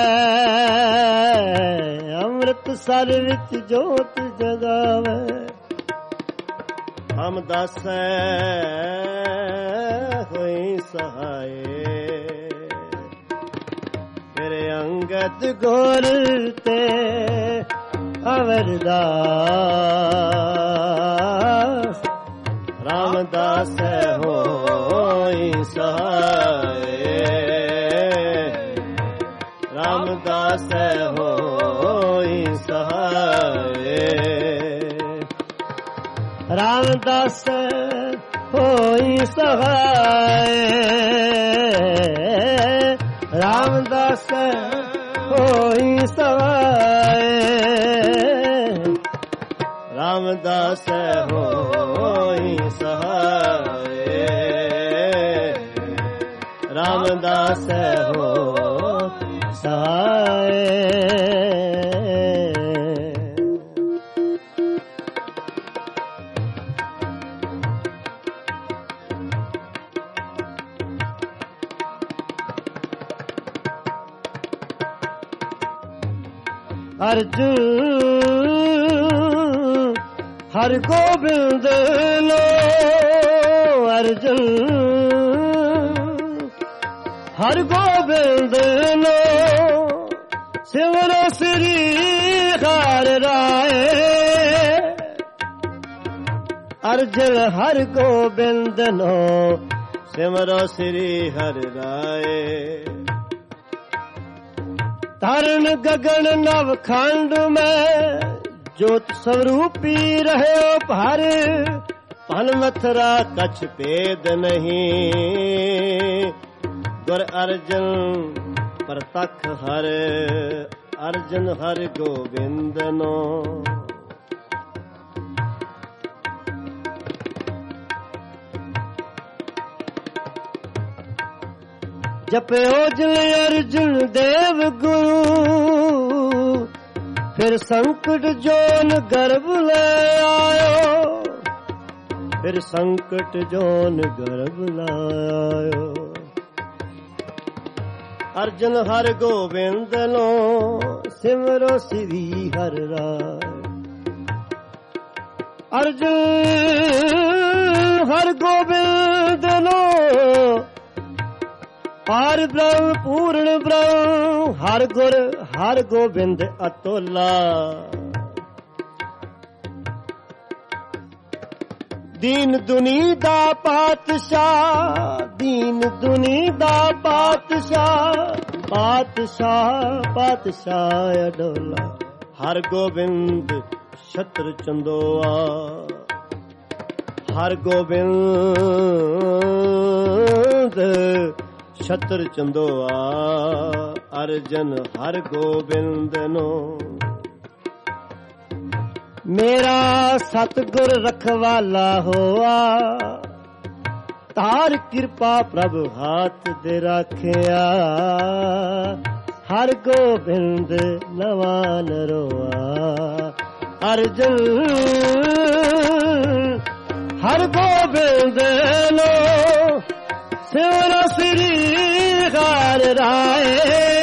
ਅੰਮ੍ਰਿਤਸਰ ਵਿੱਚ ਜੋਤ ਜਗਾਵੇ। ਰਾਮਦਾਸੈ ਹੋਈ ਸਹਾਏ। ਫਿਰ ਅੰਗਦ ਗੁਰ ਤੇ ਅਮਰਦਾਸ ਰਾਮਦਾਸੈ ਹੋਈ ਸਹਾਏ। ਰਾਮਦਾਸੈ ਹੋਈ ਸਹਾਏ। ਰਾਮਦਾਸੈ ਹੋਈ ਸਹਾਏ। ਰਾਮਦਾਸੈ ਹੋਈ ਸਹਾਏ। ਰਾਮਦਾਸੈ ਹੋਈ ਸਹਾਏ। ਰਾਮਦਾਸੈ ਹੋਈ ਸਹਾਏ। ਅਰਜੁਨ ਹਰਿ ਗੋਬਿੰਦ ਲੋ। ਅਰਜੁਨ ਹਰਿ ਗੋਬਿੰਦ ਲੋ। ਸਿਮਰੋ ਸ੍ਰੀ ਹਰਿ ਰਾਏ। ਅਰਜੁਨ ਹਰਿ ਗੋਬਿੰਦ ਲੋ। ਸਿਮਰੋ ਸ੍ਰੀ ਹਰਿ ਰਾਏ। ਧਰਨ ਗਗਨ ਨਵ ਖੰਡ ਮੈਂ ਜੋਤ ਸਰੂਪੀ ਰਹਿਓ ਭਰ। ਭਨ ਮਥੁਰਾ ਕਛ ਭੇਦ ਨਹੀਂ। ਗੁਰ ਅਰਜਨ ਪ੍ਰਤਖ ਹਰ। ਅਰਜਨ ਹਰਿ ਗੋਬਿੰਦ ਨੋ। ਜਪਿਓ ਜਿਨ ਅਰਜੁਨ ਦੇਵ ਗੁਰੂ। ਫਿਰ ਸੰਕਟ ਜੋਨ ਗਰਭ ਲੈ ਆਇਓ। ਫਿਰ ਸੰਕਟ ਜੋਨ ਗਰਭ ਲੈ ਆਇਓ। ਅਰਜਨ ਹਰਿ ਗੋਬਿੰਦ ਨੋ। ਸਿਮਰੋ ਸ੍ਰੀ ਹਰਿ ਰਾਏ। ਅਰਜਨ ਹਰਿ ਗੋਬਿੰਦ ਨੋ। ਹਰਿ ਬ੍ਰਹਮ ਪੂਰਨ ਬ੍ਰਹਮ। ਹਰਿ ਗੁਰ ਹਰਿ ਗੋਬਿੰਦ ਅਤੁਲਾ। ਦੀਨ ਦੁਨੀ ਦਾ ਪਾਤਸ਼ਾਹ। ਦੀਨ ਦੁਨੀ ਦਾ ਪਾਤਸ਼ਾਹ। ਪਾਤਸ਼ਾਹ ਪਾਤਸ਼ਾਹ ਅਡੋਲਾ। ਹਰਿ ਗੋਬਿੰਦ ਛਤਰ ਚੰਦੋਆ। ਹਰ ਗੋਬਿੰਦ ਛਤਰ ਚੰਦੋਆ ਅਰਜਨ ਹਰ ਗੋਬਿੰਦ ਨੂੰ। ਮੇਰਾ ਸਤਿਗੁਰ ਰਖਵਾਲਾ ਹੋਆ ਤਾਰ ਕਿਰਪਾ ਪ੍ਰਭ ਹਾਥ ਦੇ ਰਾਖਿਆ। ਹਰ ਗੋਬਿੰਦ ਨਵਾਂ ਨਰੋਆ ਅਰਜਨ ਹਰ ਗੋਬਿੰਦ ਨੋ ਸਿਮਰੋ ਸ੍ਰੀ ਹਰਿ ਰਾਏ।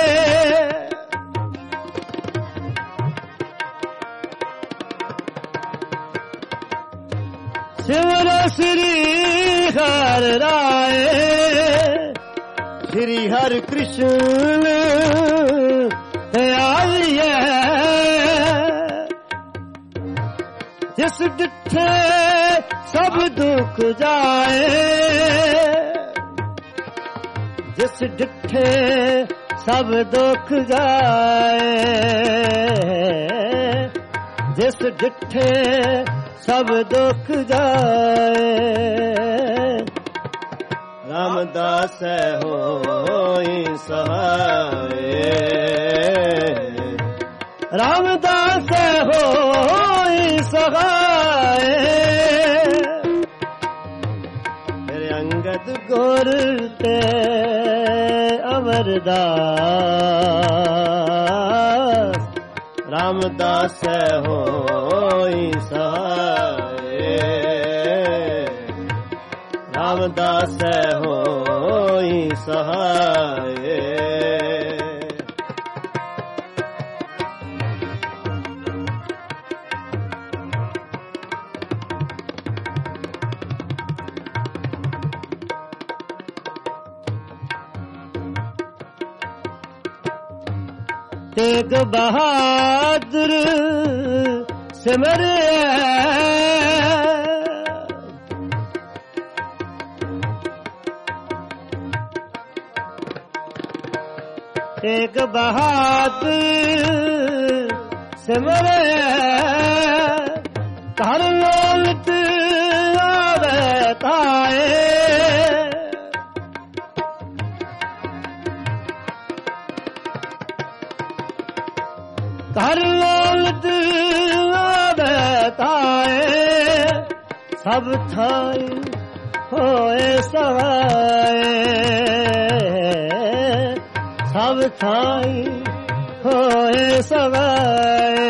ਸਿਮਰੋ ਸ੍ਰੀ ਹਰਿ ਰਾਏ। ਸ੍ਰੀ ਹਰਿ ਕ੍ਰਿਸ਼ਨ ਦਇਆਲੀਐ ਜਿਸ ਡਿਠੇ ਸਭ ਦੁਖ ਜਾਏ। ਜਿਸ ਡਿਠੇ ਸਭ ਦੁਖ ਜਾਏ। ਜਿਸ ਡਿਠੇ ਸਭ ਦੁਖ ਜਾਏ। ਰਾਮਦਾਸ ਹੋਈ ਸਹਾਏ। ਰਾਮਦਾਸ ਹੋਈ ਸਹਾਏ। ਮੇਰੇ ਅੰਗਦ ਗੁਰ ਤੇ ਅਮਰਦਾਸ ਰਾਮਦਾਸ ਹੋਈ ਸਹਾਏ। ਰਾਮਦਾਸ ਹੋਈ ਸਹਾਏ। ਤੇਗ ਬਹਾਦਰ ਸਿਮਰਿਆ। ਤੇਗ ਬਹਾਦਰ ਸਿਮਰਿਆ। ਧਰ ਲੋਲਤ ਆਵੇ ਤਾਏ। ਧਰ ਲੋਲਤ ਆਵੇ ਤਾਏ। ਸਭ ਥਾਈ ਹੋਏ ਸਹਾਏ। ਸਭ ਥਾਈ ਹੋਏ ਸਹਾਏ।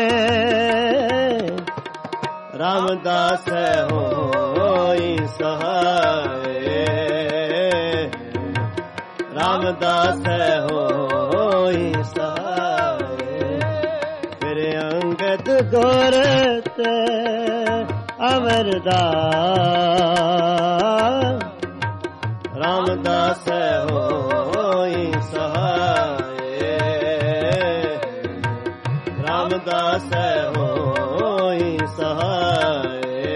ਰਾਮਦਾਸ ਹੋਈ ਸਹਾਏ। ਰਾਮਦਾਸ ਹੋਈ ਸਹਾਏ। ਮੇਰੇ ਅੰਗਦ ਗੁਰ ਤੇ ਅਮਰਦਾਸ ਰਾਮਦਾਸ ਹੋਈ ਸਹਾਏ। ਰਾਮਦਾਸ ਹੋਈ ਸਹਾਏ।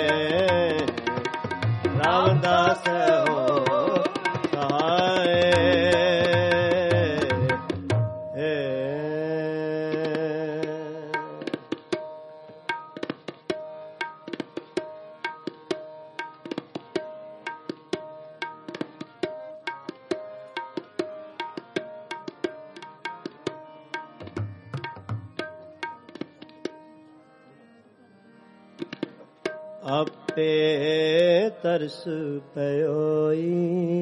ਰਾਮਦਾਸ ਹੋ ਸਹਾਏ। ਆਪੇ ਤਰਸ ਪਇਓਈ।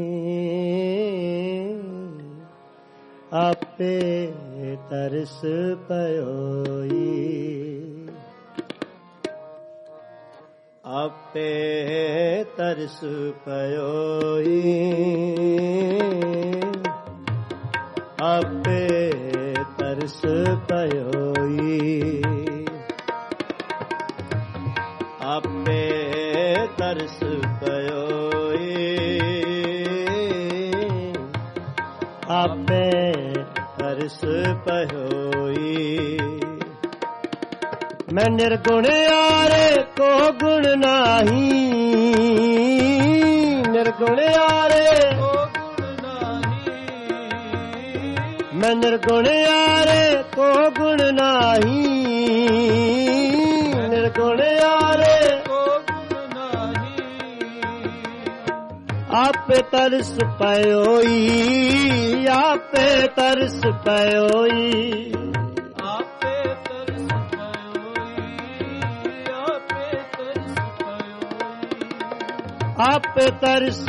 ਆਪੇ ਤਰਸ ਪਇਓਈ। ਆਪੇ ਤਰਸ ਪਇਓਈ। ਆਪੇ ਤਰਸ ਪਇਓਈ। ਆਪੇ ਤਰਸ ਪਇਓਈ। ਆਪੇ ਤਰਸ ਪਇਓਈ। ਮੈਂ ਨਿਰਗੁਣ ਆਰੇ ਕੋ ਗੁਣ ਨਾਹੀ। ਨਿਰਗੁਣ ਆਰੇ ਕੋ ਗੁਣ ਨਾਹੀ। ਮੈਂ ਨਿਰਗੁਣ ਆਰੇ ਕੋ ਗੁਣ ਨਾਹੀ। ਨਿਰਗੁਣ ਆਰੇ ਕੋ ਗੁਣ ਨਾਹੀ। ਆਪੇ ਤਰਸ ਪਇਓਈ ਆਪੇ ਤਰਸ ਪਇਓਈ ਆਪੇ ਤਰਸ ਪਇਓਈ ਆਪੇ ਤਰਸ ਪਇਓਈ ਆਪੇ ਤਰਸ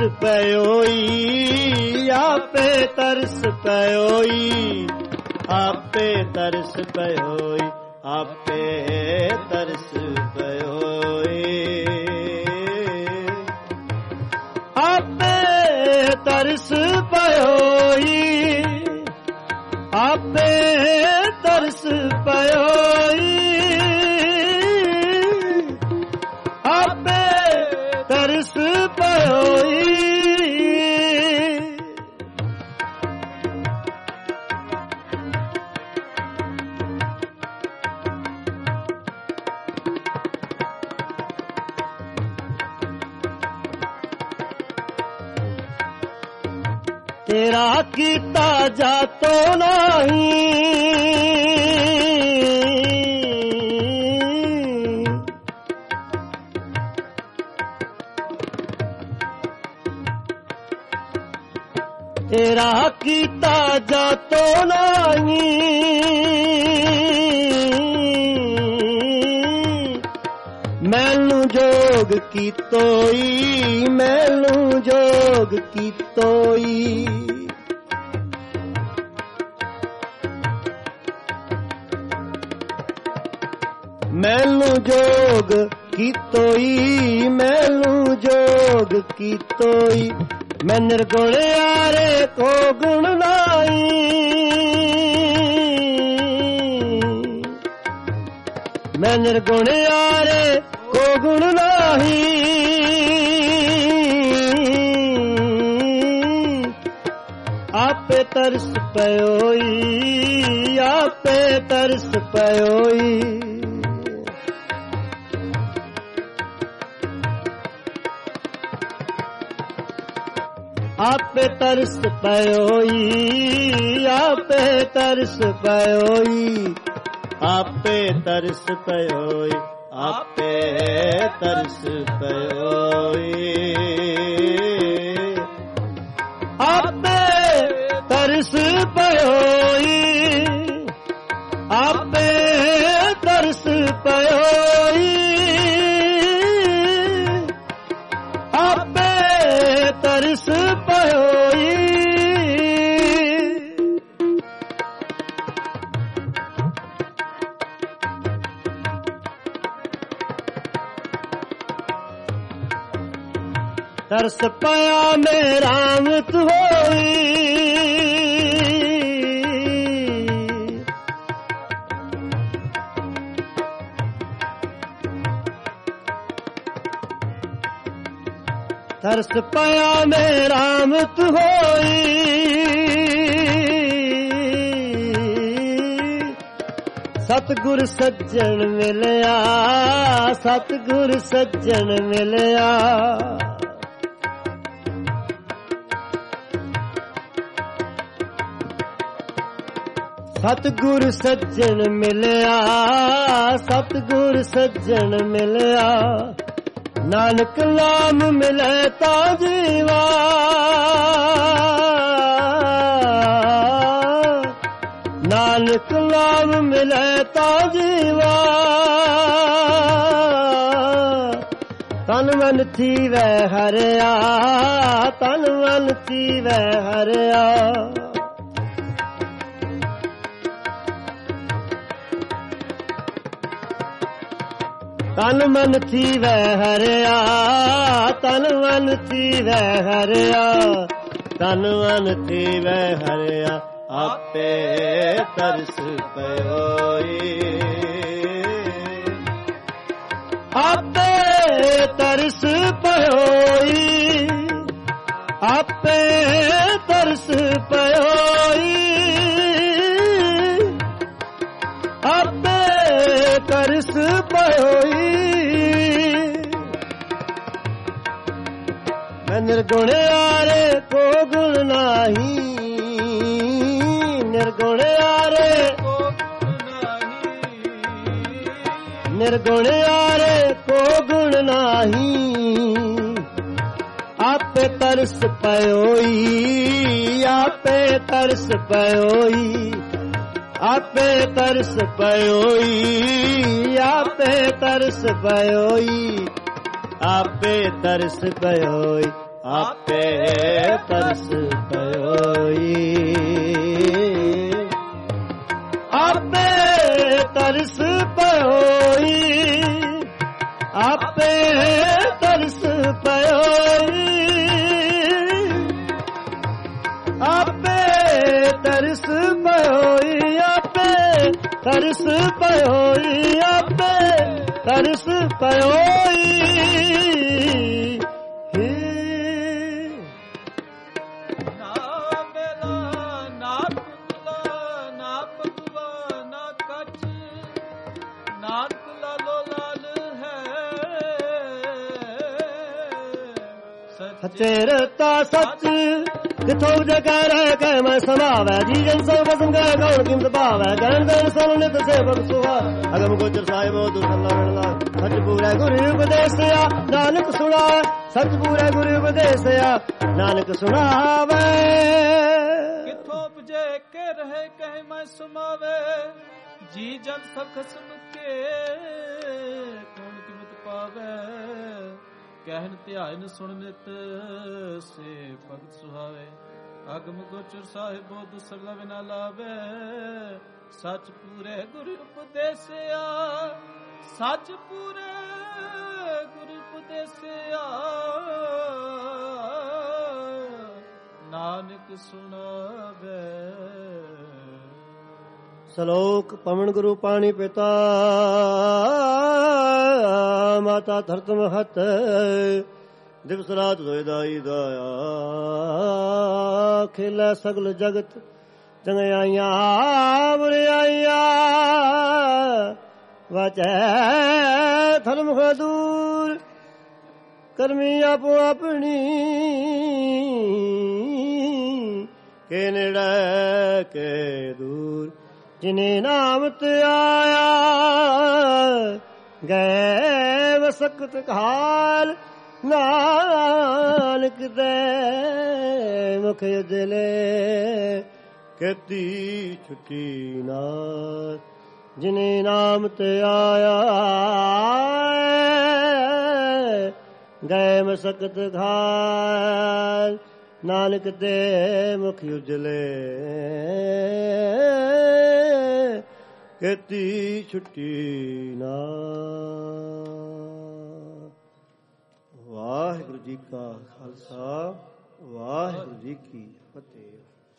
ਪਇਓਈ ਆਪੇ ਤਰਸ ਪਇਓਈ ਆਪੇ ਤਰਸ ਪਇਓਈ ਆਪੇ ਤਰਸ ਪਇਓਈ ਆਪੇ ਤਰਸ ਪਇਓਈ ਆਪੇ ਤਰਸ ਪਇਓਈ ਆਪੇ ਤਰਸ ਪਇਓਈ ਤੇਰਾ ਕੀਤਾ ਜਾਤੋ ਨਹੀਂ ਤੇਰਾ ਕੀਤਾ ਜਾਤੋ ਨਹੀਂ ਮੈਨੂੰ ਜੋਗ ਕੀਤੋਈ ਮੈਨੂੰ ਜੋਗ ਕੀਤੋਈ ਮੈਨੂੰ ਜੋਗ ਕੀਤੋਈ ਮੈਨੂੰ ਜੋਗ ਕੀਤੋਈ ਮੈਂ ਨਿਰਗੁਣ ਆਰੇ ਕੋ ਗੁਣ ਨਾਈ ਮੈਂ ਨਿਰਗੁਣ ਆਰੇ ਕੋ ਗੁਣ ਨਾਹੀ ਆਪੇ ਤਰਸ ਪਇਓਈ ਆਪੇ ਤਰਸ ਪਇਓਈ ਆਪੇ ਤਰਸ ਪਇਓਈ ਆਪੇ ਤਰਸ ਪਇਓਈ ਆਪੇ ਤਰਸ ਪਇਓਈ ਆਪੇ ਤਰਸ ਪਇਓਈ ਆਪੇ ਤਰਸ ਪਇਓਈ ਆਪੇ ਤਰਸ ਪਇਓਈ ਆਪੇ ਤਰਸ ਪਇਓਈ ਤਰਸ ਪਾਇਆ ਮੇਰਾ ਅੰਤ ਹੋਈ ਤਰਸ ਪਾਇਆ ਮੇਰਾ ਅੰਤ ਹੋਈ ਸਤਿਗੁਰ ਸੱਜਣ ਮਿਲਿਆ ਸਤਿਗੁਰ ਸੱਜਣ ਮਿਲਿਆ ਸਤਿਗੁਰ ਸੱਜਣ ਮਿਲਿਆ ਸਤਿਗੁਰ ਸੱਜਣ ਮਿਲਿਆ ਨਾਨਕ ਨਾਮ ਮਿਲੇ ਤਾਂ ਜੀਵਾ ਨਾਨਕ ਨਾਮ ਮਿਲੇ ਤਾਂ ਜੀਵਾ ਤਨ ਮਨ ਥੀਵੈ ਹਰਿਆ ਤਨ ਮਨ ਥੀਵੈ ਹਰਿਆ ਤਨ ਮਨ ਥੀਵੈ ਹਰਿਆ ਤਨ ਮਨ ਥੀਵੈ ਹਰਿਆ ਤਨ ਮਨ ਥੀਵੈ ਹਰਿਆ ਆਪੇ ਤਰਸ ਪਇਓਈ ਆਪੇ ਤਰਸ ਪਇਓਈ ਆਪੇ ਤਰਸ ਪਇਓਈ ਆਪੇ ਤਰਸ ਪਇਓਈ ਮੈਂ ਨਿਰਗੁਣ ਆਰੇ ਕੋ ਗੁਣ ਨਾਹੀ ਨਿਰਗੁਣ ਆਰੇ ਕੋ ਗੁਣ ਨਾਹੀ ਨਿਰਗੁਣ ਆਰੇ ਕੋ ਗੁਣ ਨਾਹੀ ਆਪੇ ਆਪੇ ਤਰਸ ਪਇਓਈ ਆਪੇ ਤਰਸ ਪਇਓਈ ਆਪੇ ਤਰਸ ਪਇਓਈ ਆਪੇ ਤਰਸ ਪਇਓਈ ਆਪੇ ਤਰਸ ਪਇਓਈ ਆਪੇ ਤਰਸ ਪਇਓਈ ਆਪੇ ਤਰਸ ਪਇਓਈ ਆਪੇ ਤਰਸ ਪਇਓਈ ਆਪੇ ਤਰਸ ਪਇਓਈ ਆਪੇ ਤਰਸ ਪਇਓਈ ਆਪੇ ਤਰਸ ਪਇਓਈ ਨਾ ਮੇਲਾ ਨਾ ਪੁਤਲਾ ਨਾ ਪਤਵਾ ਨਾ ਕੱਚ ਨਾਨਕ ਲਾਲੋ ਲਾਲ ਹੈ ਸੱਚੇ ਰਤਾ ਸੱਚ ਕਿਥੋਂ ਜਗੈ ਰਹਿ ਕੇ ਮੈਂ ਸਮਾਵੈ ਜੀ ਜਨ ਸਭ ਬਸਮ ਗਏ ਕੌਣ ਕਿਮਤ ਭਾਵੈ ਗਨ ਗਨ ਸੁਣ ਨਿਤ ਸੇਵਕ ਸੁਹਾ ਅਗਮ ਗੋਚਰ ਸਾਹਿਬੋ ਦੁਸਲਾ ਰਣਲਾ ਸੱਚ ਪੂਰੈ ਗੁਰੂ ਉਪਦੇਸਿਆ ਨਾਨਕ ਸੁਣਾਵੈ ਸੱਚ ਪੂਰੈ ਗੁਰੂ ਉਪਦੇਸਿਆ ਨਾਨਕ ਸੁਣਾਵੈ ਕਿਥੋਂ ਉਪਜੇ ਕੇ ਰਹੇ ਕਹਿ ਮੈਂ ਸਮਾਵੇ ਜੀ ਜਨ ਸਖ ਸੁਨ ਕੇ ਕੌਣ ਕਿਮਤ ਪਾਵੇ ਕਹਿਨ ਧਿਆਨ ਸੁਣ ਨਿਤ ਸੇ ਭਗਤ ਸੁਹਾਵੇ ਅਗਮ ਗੋਚਰ ਸਾਹਿਬੋ ਦੁਸਲਾ ਬਿਨਾ ਲਾਵੇ ਸੱਚ ਪੂਰੇ ਗੁਰੂ ਉਪਦੇਸਿਆ ਸੱਚ ਪੂਰੇ ਗੁਰੂ ਉਪਦੇਸਿਆ ਨਾਨਕ ਸੁਣਾਵੇ ਸਲੋਕ ਪਵਨ ਗੁਰੂ ਪਾਣੀ ਪਿਤਾ ਮਾਤਾ ਧਰਤ ਮਹਤ ਦਿਵਸ ਰਾਤ ਦੋਇ ਦਾਈ ਦਾਇਆ ਖੇਲਾ ਸਗਲ ਜਗਤ ਚੰਗਿਆਈਆਂ ਬੁਰਿਆਈਆਂ ਵਾਚੈ ਧਰਮ ਦੂਰ ਕਰਮੀ ਆਪੋ ਆਪਣੀ ਕੇ ਨੇੜੇ ਕੇ ਦੂਰ ਜਿਨੇ ਨਾਮ ਤੇ ਆਇਆ ਗਏ ਵਸਕਤ ਕਾਲ ਨਾਨਕ ਦੇ ਮੁਖ ਉਜਲੇ ਕੀਤੀ ਛੁੱਟੀ ਨਾਲ ਜਿਨੇ ਨਾਮ ਤੇ ਆਇਆ ਗਏ ਮਸਕਤ ਘਾਲ ਨਾਨਕ ਦੇ ਮੁਖ ਉਜਲੇ ਕੀਤੀ ਛੁੱਟੀ ਨਾ। ਵਾਹਿਗੁਰੂ ਜੀ ਕਾ ਖਾਲਸਾ ਵਾਹਿਗੁਰੂ ਜੀ ਕੀ ਫਤਿਹ।